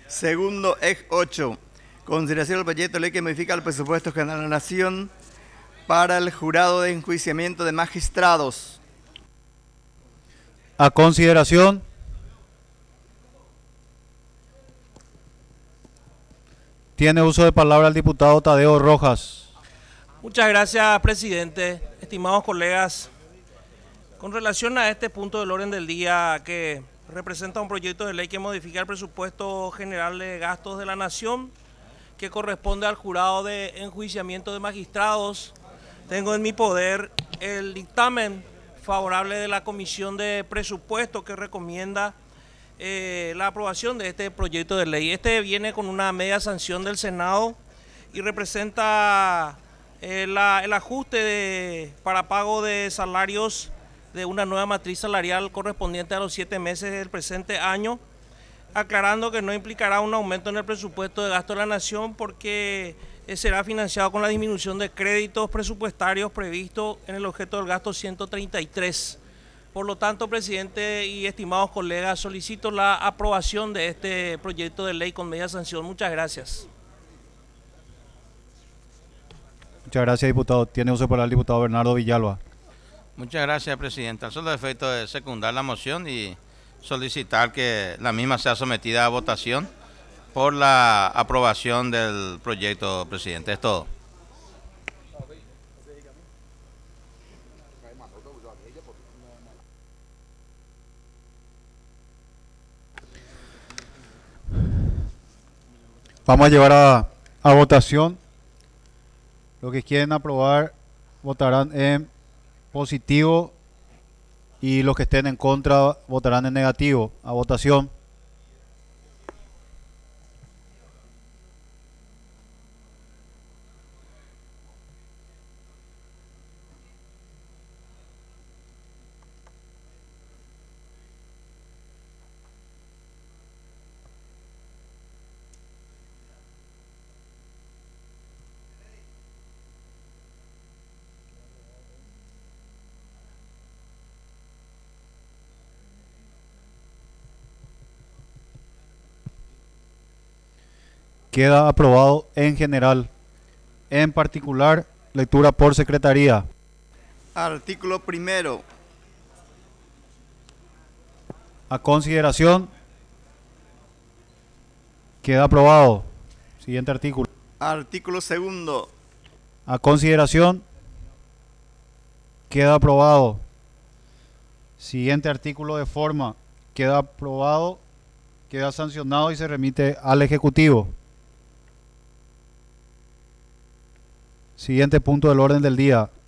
Segundo, ex 8. Consideración del proyecto de ley que modifica el presupuesto general de la Nación para el jurado de enjuiciamiento de magistrados. A consideración. Tiene uso de palabra el diputado Tadeo Rojas. Muchas gracias, presidente. Estimados colegas, con relación a este punto del orden del día que representa un proyecto de ley que modifica el presupuesto general de gastos de la Nación, que corresponde al jurado de enjuiciamiento de magistrados, tengo en mi poder el dictamen favorable de la Comisión de Presupuesto que recomienda la aprobación de este proyecto de ley. Este viene con una media sanción del Senado y representa el ajuste para pago de salarios de una nueva matriz salarial correspondiente a los 7 meses del presente año, aclarando que no implicará un aumento en el presupuesto de gasto de la Nación porque será financiado con la disminución de créditos presupuestarios previstos en el objeto del gasto 133. Por lo tanto, presidente y estimados colegas, solicito la aprobación de este proyecto de ley con media sanción. Muchas gracias. Muchas gracias, diputado. Tiene uso de palabra el diputado Bernardo Villalba. Muchas gracias, presidente. Al solo efecto de secundar la moción y solicitar que la misma sea sometida a votación por la aprobación del proyecto, presidente. Es todo. Vamos a llevar a votación. Los que quieren aprobar votarán en positivo y los que estén en contra votarán en negativo. A votación. Queda aprobado en general. En particular, lectura por secretaría. Artículo primero. A consideración. Queda aprobado. Siguiente artículo. Artículo segundo. A consideración. Queda aprobado. Siguiente artículo de forma. Queda aprobado. Queda sancionado y se remite al Ejecutivo. Siguiente punto del orden del día.